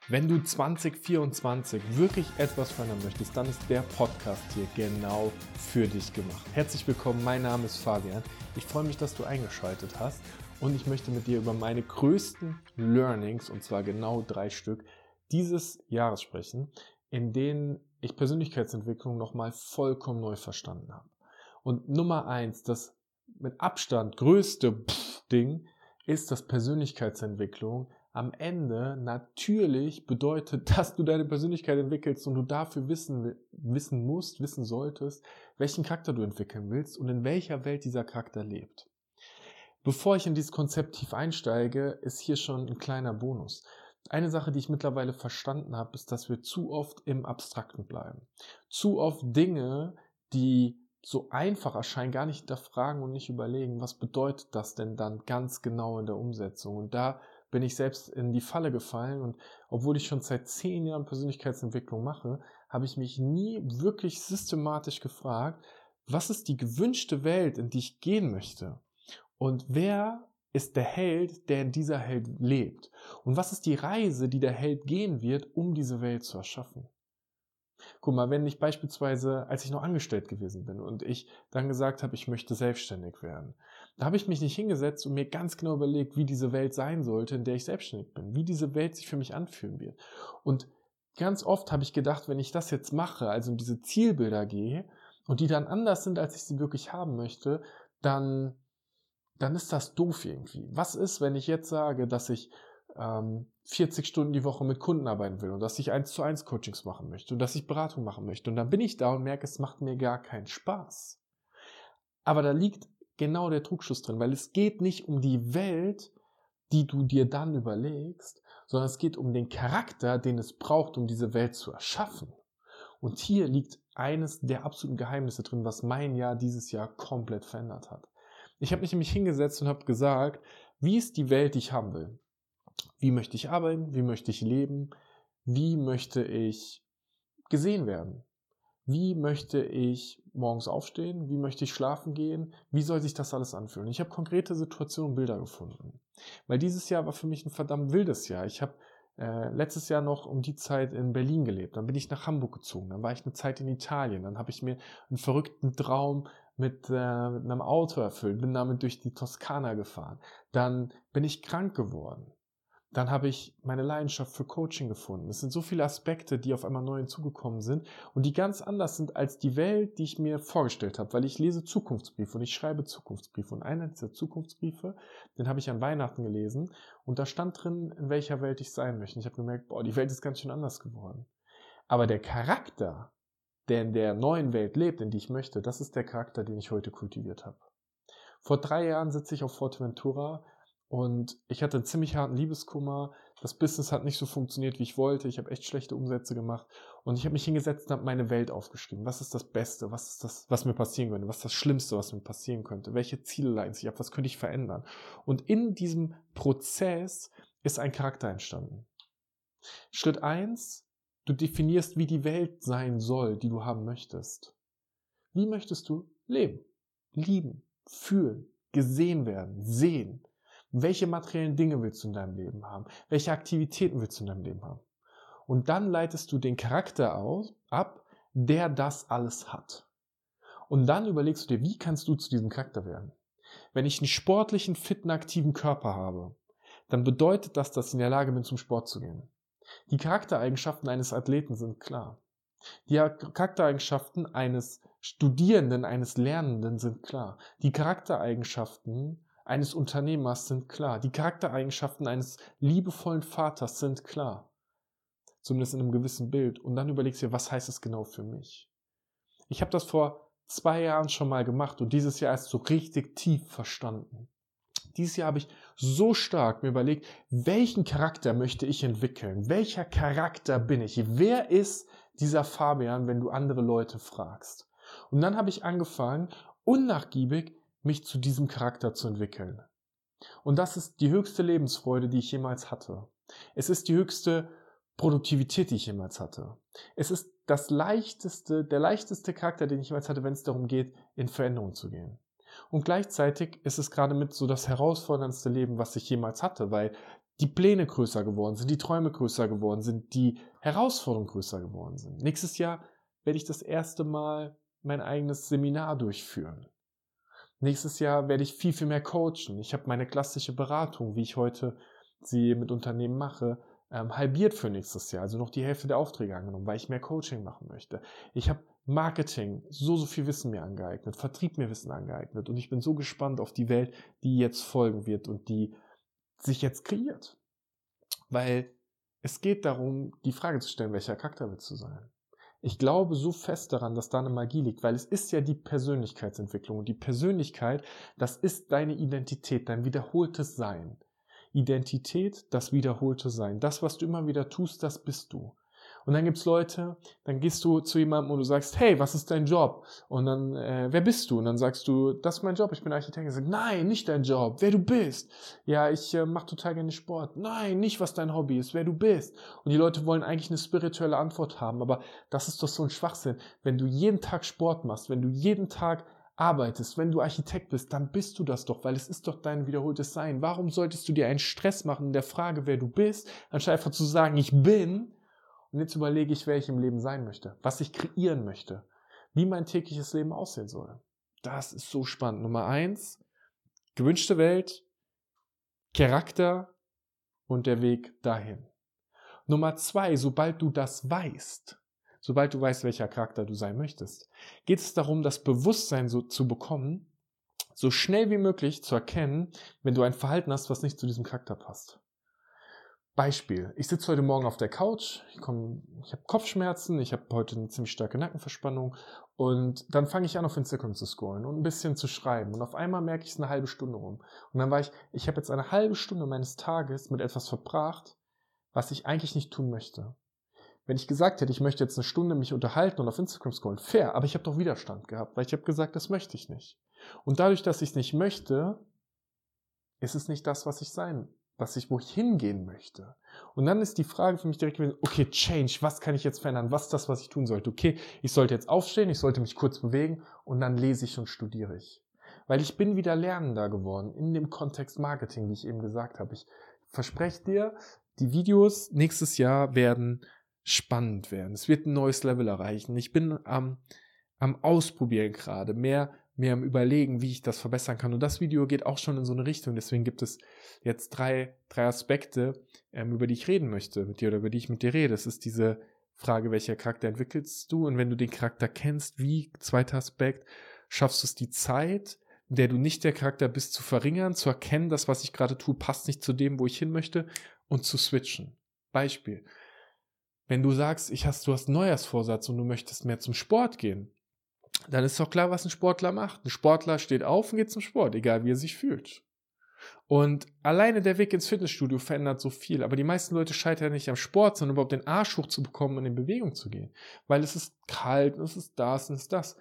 Wenn du 2024 wirklich etwas verändern möchtest, dann ist der Podcast hier genau für dich gemacht. Herzlich willkommen, mein Name ist Fabian. Ich freue mich, dass du eingeschaltet hast und ich möchte mit dir über meine größten Learnings, und zwar genau 3 Stück, dieses Jahres sprechen, in denen ich Persönlichkeitsentwicklung nochmal vollkommen neu verstanden habe. Und Nummer 1, das mit Abstand größte Ding, ist, dass Persönlichkeitsentwicklung am Ende natürlich bedeutet, dass du deine Persönlichkeit entwickelst und du dafür wissen solltest, welchen Charakter du entwickeln willst und in welcher Welt dieser Charakter lebt. Bevor ich in dieses Konzept tief einsteige, ist hier schon ein kleiner Bonus. Eine Sache, die ich mittlerweile verstanden habe, ist, dass wir zu oft im Abstrakten bleiben. Zu oft Dinge, die so einfach erscheinen, gar nicht hinterfragen und nicht überlegen, was bedeutet das denn dann ganz genau in der Umsetzung. Und da bin ich selbst in die Falle gefallen und obwohl ich schon seit 10 Jahren Persönlichkeitsentwicklung mache, habe ich mich nie wirklich systematisch gefragt, was ist die gewünschte Welt, in die ich gehen möchte? Und wer ist der Held, der in dieser Welt lebt? Und was ist die Reise, die der Held gehen wird, um diese Welt zu erschaffen? Guck mal, wenn ich beispielsweise, als ich noch angestellt gewesen bin und ich dann gesagt habe, ich möchte selbstständig werden, da habe ich mich nicht hingesetzt und mir ganz genau überlegt, wie diese Welt sein sollte, in der ich selbstständig bin, wie diese Welt sich für mich anfühlen wird. Und ganz oft habe ich gedacht, wenn ich das jetzt mache, also in diese Zielbilder gehe und die dann anders sind, als ich sie wirklich haben möchte, dann ist das doof irgendwie. Was ist, wenn ich jetzt sage, dass ich 40 Stunden die Woche mit Kunden arbeiten will und dass ich 1:1 Coachings machen möchte und dass ich Beratung machen möchte und dann bin ich da und merke, es macht mir gar keinen Spaß. Aber da liegt genau der Trugschluss drin, weil es geht nicht um die Welt, die du dir dann überlegst, sondern es geht um den Charakter, den es braucht, um diese Welt zu erschaffen. Und hier liegt eines der absoluten Geheimnisse drin, was mein Jahr dieses Jahr komplett verändert hat. Ich habe mich nämlich hingesetzt und habe gesagt, wie ist die Welt, die ich haben will? Wie möchte ich arbeiten? Wie möchte ich leben? Wie möchte ich gesehen werden? Wie möchte ich morgens aufstehen? Wie möchte ich schlafen gehen? Wie soll sich das alles anfühlen? Ich habe konkrete Situationen und Bilder gefunden. Weil dieses Jahr war für mich ein verdammt wildes Jahr. Ich habe letztes Jahr noch um die Zeit in Berlin gelebt. Dann bin ich nach Hamburg gezogen. Dann war ich eine Zeit in Italien. Dann habe ich mir einen verrückten Traum mit einem Auto erfüllt. Bin damit durch die Toskana gefahren. Dann bin ich krank geworden. Dann habe ich meine Leidenschaft für Coaching gefunden. Es sind so viele Aspekte, die auf einmal neu hinzugekommen sind und die ganz anders sind als die Welt, die ich mir vorgestellt habe, weil ich lese Zukunftsbriefe und ich schreibe Zukunftsbriefe. Und einer dieser Zukunftsbriefe, den habe ich an Weihnachten gelesen und da stand drin, in welcher Welt ich sein möchte. Und ich habe gemerkt, die Welt ist ganz schön anders geworden. Aber der Charakter, der in der neuen Welt lebt, in die ich möchte, das ist der Charakter, den ich heute kultiviert habe. Vor 3 Jahren sitze ich auf Fuerteventura und ich hatte einen ziemlich harten Liebeskummer. Das Business hat nicht so funktioniert, wie ich wollte. Ich habe echt schlechte Umsätze gemacht. Und ich habe mich hingesetzt und habe meine Welt aufgeschrieben. Was ist das Beste? Was ist das, was mir passieren könnte? Was ist das Schlimmste, was mir passieren könnte? Welche Ziele leiten sich ab? Was könnte ich verändern? Und in diesem Prozess ist ein Charakter entstanden. Schritt 1, du definierst, wie die Welt sein soll, die du haben möchtest. Wie möchtest du leben? Lieben, fühlen, gesehen werden, sehen. Welche materiellen Dinge willst du in deinem Leben haben? Welche Aktivitäten willst du in deinem Leben haben? Und dann leitest du den Charakter ab, der das alles hat. Und dann überlegst du dir, wie kannst du zu diesem Charakter werden? Wenn ich einen sportlichen, fitten, aktiven Körper habe, dann bedeutet das, dass ich in der Lage bin, zum Sport zu gehen. Die Charaktereigenschaften eines Athleten sind klar. Die Charaktereigenschaften eines Studierenden, eines Lernenden sind klar. Die Charaktereigenschaften eines Unternehmers sind klar. Die Charaktereigenschaften eines liebevollen Vaters sind klar. Zumindest in einem gewissen Bild. Und dann überlegst du dir, was heißt es genau für mich? Ich habe das vor 2 Jahren schon mal gemacht und dieses Jahr erst so richtig tief verstanden. Dieses Jahr habe ich so stark mir überlegt, welchen Charakter möchte ich entwickeln? Welcher Charakter bin ich? Wer ist dieser Fabian, wenn du andere Leute fragst? Und dann habe ich angefangen, unnachgiebig mich zu diesem Charakter zu entwickeln. Und das ist die höchste Lebensfreude, die ich jemals hatte. Es ist die höchste Produktivität, die ich jemals hatte. Es ist der leichteste Charakter, den ich jemals hatte, wenn es darum geht, in Veränderung zu gehen. Und gleichzeitig ist es gerade mit so das herausforderndste Leben, was ich jemals hatte, weil die Pläne größer geworden sind, die Träume größer geworden sind, die Herausforderungen größer geworden sind. Nächstes Jahr werde ich das erste Mal mein eigenes Seminar durchführen. Nächstes Jahr werde ich viel, viel mehr coachen. Ich habe meine klassische Beratung, wie ich heute sie mit Unternehmen mache, halbiert für nächstes Jahr. Also noch die Hälfte der Aufträge angenommen, weil ich mehr Coaching machen möchte. Ich habe Marketing, so viel Wissen mir angeeignet, Vertrieb mir Wissen angeeignet. Und ich bin so gespannt auf die Welt, die jetzt folgen wird und die sich jetzt kreiert. Weil es geht darum, die Frage zu stellen, welcher Charakter willst du sein? Ich glaube so fest daran, dass da eine Magie liegt, weil es ist ja die Persönlichkeitsentwicklung. Und die Persönlichkeit, das ist deine Identität, dein wiederholtes Sein. Identität, das wiederholte Sein. Das, was du immer wieder tust, das bist du. Und dann gibt es Leute, dann gehst du zu jemandem und du sagst, hey, was ist dein Job? Und dann, wer bist du? Und dann sagst du, das ist mein Job, ich bin Architekt. Und sagst, nein, nicht dein Job, wer du bist. Ja, ich mache total gerne Sport. Nein, nicht was dein Hobby ist, wer du bist. Und die Leute wollen eigentlich eine spirituelle Antwort haben, aber das ist doch so ein Schwachsinn. Wenn du jeden Tag Sport machst, wenn du jeden Tag arbeitest, wenn du Architekt bist, dann bist du das doch, weil es ist doch dein wiederholtes Sein. Warum solltest du dir einen Stress machen in der Frage, wer du bist, anstatt einfach zu sagen, ich bin? Und jetzt überlege ich, wer ich im Leben sein möchte, was ich kreieren möchte, wie mein tägliches Leben aussehen soll. Das ist so spannend. Nummer 1, gewünschte Welt, Charakter und der Weg dahin. Nummer 2, sobald du weißt, welcher Charakter du sein möchtest, geht es darum, das Bewusstsein so zu bekommen, so schnell wie möglich zu erkennen, wenn du ein Verhalten hast, was nicht zu diesem Charakter passt. Beispiel, ich sitze heute Morgen auf der Couch, ich habe Kopfschmerzen, ich habe heute eine ziemlich starke Nackenverspannung und dann fange ich an, auf Instagram zu scrollen und ein bisschen zu schreiben und auf einmal merke ich, es ist eine halbe Stunde rum. Und dann ich habe jetzt eine halbe Stunde meines Tages mit etwas verbracht, was ich eigentlich nicht tun möchte. Wenn ich gesagt hätte, ich möchte jetzt eine Stunde mich unterhalten und auf Instagram scrollen, fair, aber ich habe doch Widerstand gehabt, weil ich habe gesagt, das möchte ich nicht. Und dadurch, dass ich es nicht möchte, ist es nicht das, wo ich hingehen möchte. Und dann ist die Frage für mich direkt gewesen, okay, Change, was kann ich jetzt verändern? Was ist das, was ich tun sollte? Okay, ich sollte jetzt aufstehen, ich sollte mich kurz bewegen und dann lese ich und studiere ich. Weil ich bin wieder lernender geworden in dem Kontext Marketing, wie ich eben gesagt habe. Ich verspreche dir, die Videos nächstes Jahr werden spannend werden. Es wird ein neues Level erreichen. Ich bin am Ausprobieren gerade, mehr am Überlegen, wie ich das verbessern kann. Und das Video geht auch schon in so eine Richtung. Deswegen gibt es jetzt drei Aspekte, über die ich reden möchte mit dir oder über die ich mit dir rede. Das ist diese Frage, welcher Charakter entwickelst du? Und wenn du den Charakter kennst, wie, zweiter Aspekt, schaffst du es die Zeit, in der du nicht der Charakter bist, zu verringern, zu erkennen, das, was ich gerade tue, passt nicht zu dem, wo ich hin möchte und zu switchen. Beispiel. Wenn du sagst, du hast einen Neujahrsvorsatz und du möchtest mehr zum Sport gehen, dann ist doch klar, was ein Sportler macht. Ein Sportler steht auf und geht zum Sport, egal wie er sich fühlt. Und alleine der Weg ins Fitnessstudio verändert so viel. Aber die meisten Leute scheitern nicht am Sport, sondern überhaupt den Arsch hochzubekommen und in Bewegung zu gehen. Weil es ist kalt und es ist das und es ist das.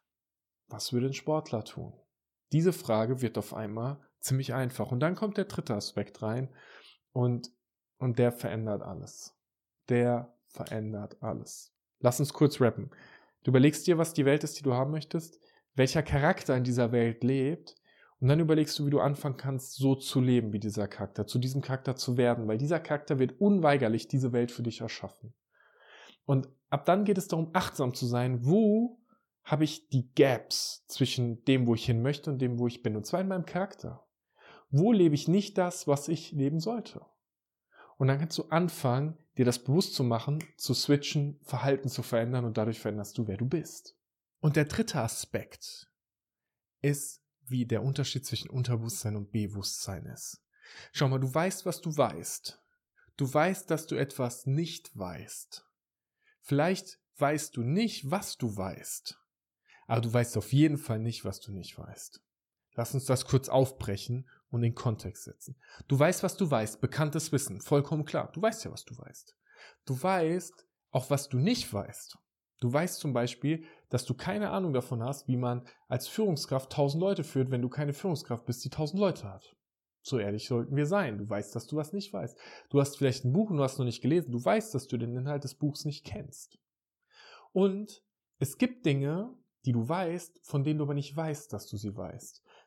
Was würde ein Sportler tun? Diese Frage wird auf einmal ziemlich einfach. Und dann kommt der dritte Aspekt rein und der verändert alles. Der verändert alles. Lass uns kurz rappen. Du überlegst dir, was die Welt ist, die du haben möchtest, welcher Charakter in dieser Welt lebt und dann überlegst du, wie du anfangen kannst, so zu leben wie dieser Charakter, zu diesem Charakter zu werden, weil dieser Charakter wird unweigerlich diese Welt für dich erschaffen. Und ab dann geht es darum, achtsam zu sein, wo habe ich die Gaps zwischen dem, wo ich hin möchte und dem, wo ich bin, und zwar in meinem Charakter. Wo lebe ich nicht das, was ich leben sollte? Und dann kannst du anfangen, dir das bewusst zu machen, zu switchen, Verhalten zu verändern und dadurch veränderst du, wer du bist. Und der dritte Aspekt ist, wie der Unterschied zwischen Unterbewusstsein und Bewusstsein ist. Schau mal, du weißt, was du weißt. Du weißt, dass du etwas nicht weißt. Vielleicht weißt du nicht, was du weißt. Aber du weißt auf jeden Fall nicht, was du nicht weißt. Lass uns das kurz aufbrechen und in Kontext setzen. Du weißt, was du weißt, bekanntes Wissen, vollkommen klar. Du weißt ja, was du weißt. Du weißt auch, was du nicht weißt. Du weißt zum Beispiel, dass du keine Ahnung davon hast, wie man als Führungskraft 1000 Leute führt, wenn du keine Führungskraft bist, die 1000 Leute hat. So ehrlich sollten wir sein. Du weißt, dass du was nicht weißt. Du hast vielleicht ein Buch und du hast noch nicht gelesen. Du weißt, dass du den Inhalt des Buchs nicht kennst. Und es gibt Dinge, die du weißt, von denen du aber nicht weißt, dass du sie weißt.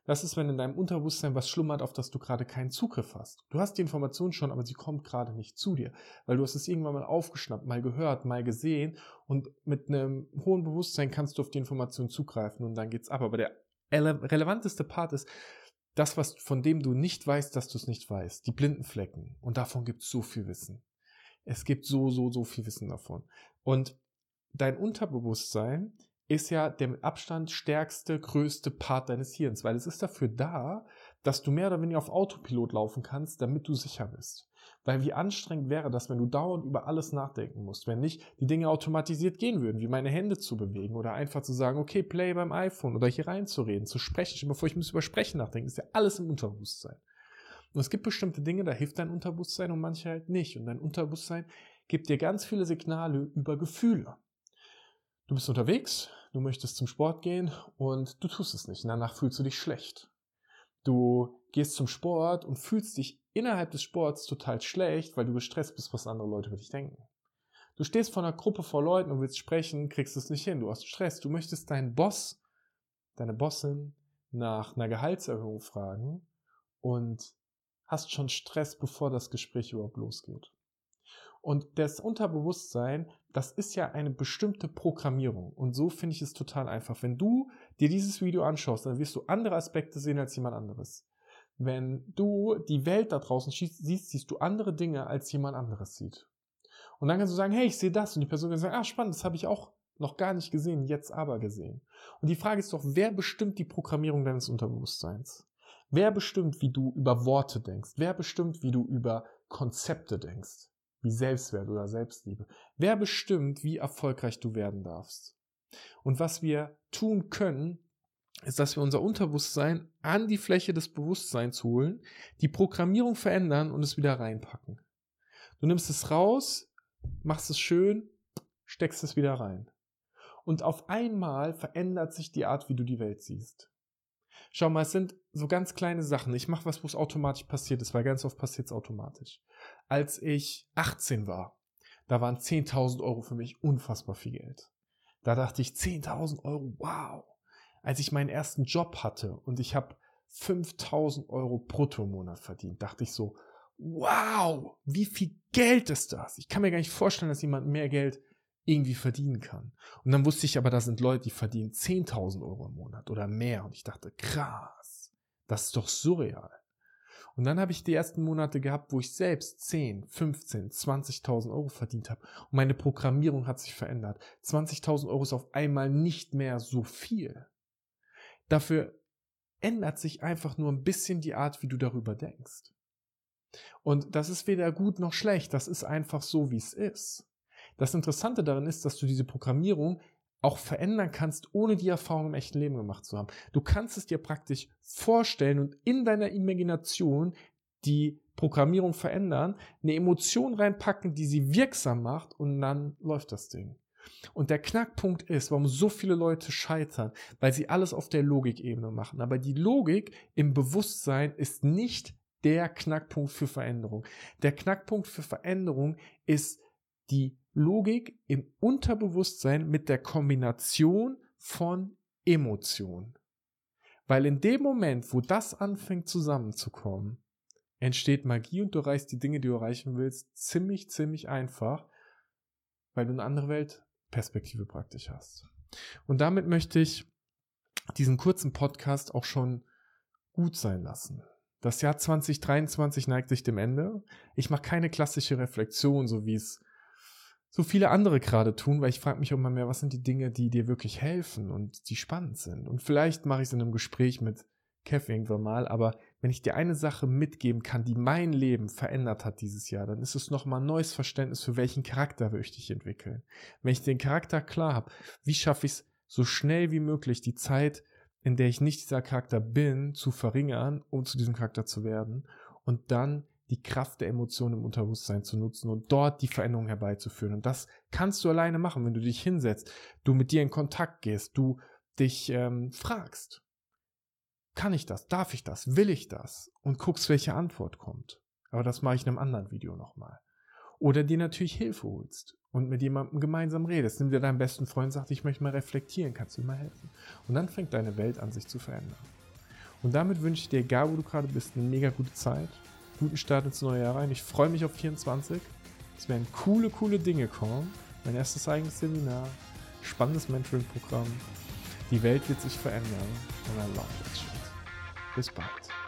Das ist, wenn in deinem Unterbewusstsein was schlummert, auf das du gerade keinen Zugriff hast. Du hast die Information schon, aber sie kommt gerade nicht zu dir, weil du hast es irgendwann mal aufgeschnappt, mal gehört, mal gesehen und mit einem hohen Bewusstsein kannst du auf die Information zugreifen und dann geht's ab. Aber der relevanteste Part ist, das, von dem du nicht weißt, dass du es nicht weißt. Die blinden Flecken. Und davon gibt es so viel Wissen. Es gibt so viel Wissen davon. Und dein Unterbewusstsein ist ja der mit Abstand stärkste, größte Part deines Hirns, weil es ist dafür da, dass du mehr oder weniger auf Autopilot laufen kannst, damit du sicher bist. Weil wie anstrengend wäre das, wenn du dauernd über alles nachdenken musst, wenn nicht die Dinge automatisiert gehen würden, wie meine Hände zu bewegen oder einfach zu sagen, okay, Play beim iPhone oder hier reinzureden, zu sprechen, bevor ich über Sprechen nachdenke, ist ja alles im Unterbewusstsein. Und es gibt bestimmte Dinge, da hilft dein Unterbewusstsein und manche halt nicht. Und dein Unterbewusstsein gibt dir ganz viele Signale über Gefühle. Du bist unterwegs, du möchtest zum Sport gehen und du tust es nicht. Und danach fühlst du dich schlecht. Du gehst zum Sport und fühlst dich innerhalb des Sports total schlecht, weil du gestresst bist, was andere Leute über dich denken. Du stehst vor einer Gruppe vor Leuten und willst sprechen, kriegst es nicht hin. Du hast Stress. Du möchtest deinen Boss, deine Bossin nach einer Gehaltserhöhung fragen und hast schon Stress, bevor das Gespräch überhaupt losgeht. Und das Unterbewusstsein, das ist ja eine bestimmte Programmierung. Und so finde ich es total einfach. Wenn du dir dieses Video anschaust, dann wirst du andere Aspekte sehen als jemand anderes. Wenn du die Welt da draußen siehst, siehst du andere Dinge, als jemand anderes sieht. Und dann kannst du sagen, hey, ich sehe das. Und die Person kann sagen, spannend, das habe ich auch noch gar nicht gesehen, jetzt aber gesehen. Und die Frage ist doch, wer bestimmt die Programmierung deines Unterbewusstseins? Wer bestimmt, wie du über Worte denkst? Wer bestimmt, wie du über Konzepte denkst? Wie Selbstwert oder Selbstliebe. Wer bestimmt, wie erfolgreich du werden darfst? Und was wir tun können, ist, dass wir unser Unterbewusstsein an die Fläche des Bewusstseins holen, die Programmierung verändern und es wieder reinpacken. Du nimmst es raus, machst es schön, steckst es wieder rein. Und auf einmal verändert sich die Art, wie du die Welt siehst. Schau mal, es sind so ganz kleine Sachen. Ich mache was, wo es automatisch passiert ist, weil ganz oft passiert es automatisch. Als ich 18 war, da waren 10.000 Euro für mich unfassbar viel Geld. Da dachte ich, 10.000 Euro, wow. Als ich meinen ersten Job hatte und ich habe 5.000 Euro brutto im Monat verdient, dachte ich so, wow, wie viel Geld ist das? Ich kann mir gar nicht vorstellen, dass jemand mehr Geld irgendwie verdienen kann. Und dann wusste ich aber, da sind Leute, die verdienen 10.000 Euro im Monat oder mehr. Und ich dachte, krass, das ist doch surreal. Und dann habe ich die ersten Monate gehabt, wo ich selbst 10, 15, 20.000 Euro verdient habe. Und meine Programmierung hat sich verändert. 20.000 Euro ist auf einmal nicht mehr so viel. Dafür ändert sich einfach nur ein bisschen die Art, wie du darüber denkst. Und das ist weder gut noch schlecht. Das ist einfach so, wie es ist. Das Interessante darin ist, dass du diese Programmierung auch verändern kannst, ohne die Erfahrung im echten Leben gemacht zu haben. Du kannst es dir praktisch vorstellen und in deiner Imagination die Programmierung verändern, eine Emotion reinpacken, die sie wirksam macht und dann läuft das Ding. Und der Knackpunkt ist, warum so viele Leute scheitern, weil sie alles auf der Logikebene machen. Aber die Logik im Bewusstsein ist nicht der Knackpunkt für Veränderung. Der Knackpunkt für Veränderung ist die Logik im Unterbewusstsein mit der Kombination von Emotionen. Weil in dem Moment, wo das anfängt zusammenzukommen, entsteht Magie und du erreichst die Dinge, die du erreichen willst, ziemlich einfach, weil du eine andere Weltperspektive praktisch hast. Und damit möchte ich diesen kurzen Podcast auch schon gut sein lassen. Das Jahr 2023 neigt sich dem Ende. Ich mache keine klassische Reflexion, so wie es so viele andere gerade tun, weil ich frage mich immer mehr, was sind die Dinge, die dir wirklich helfen und die spannend sind. Und vielleicht mache ich es in einem Gespräch mit Kev irgendwann mal, aber wenn ich dir eine Sache mitgeben kann, die mein Leben verändert hat dieses Jahr, dann ist es nochmal ein neues Verständnis, für welchen Charakter möchte ich entwickeln. Wenn ich den Charakter klar habe, wie schaffe ich es so schnell wie möglich, die Zeit, in der ich nicht dieser Charakter bin, zu verringern, um zu diesem Charakter zu werden und dann die Kraft der Emotionen im Unterbewusstsein zu nutzen und dort die Veränderung herbeizuführen. Und das kannst du alleine machen, wenn du dich hinsetzt, du mit dir in Kontakt gehst, du dich fragst, kann ich das, darf ich das, will ich das? Und guckst, welche Antwort kommt. Aber das mache ich in einem anderen Video nochmal. Oder dir natürlich Hilfe holst und mit jemandem gemeinsam redest. Nimm dir deinen besten Freund und sag, ich möchte mal reflektieren, kannst du mir mal helfen? Und dann fängt deine Welt an, sich zu verändern. Und damit wünsche ich dir, egal wo du gerade bist, eine mega gute Zeit. Guten Start ins neue Jahr rein. Ich freue mich auf 24. Es werden coole Dinge kommen. Mein erstes eigenes Seminar. Spannendes Mentoring-Programm. Die Welt wird sich verändern. Und I love that shit. Bis bald.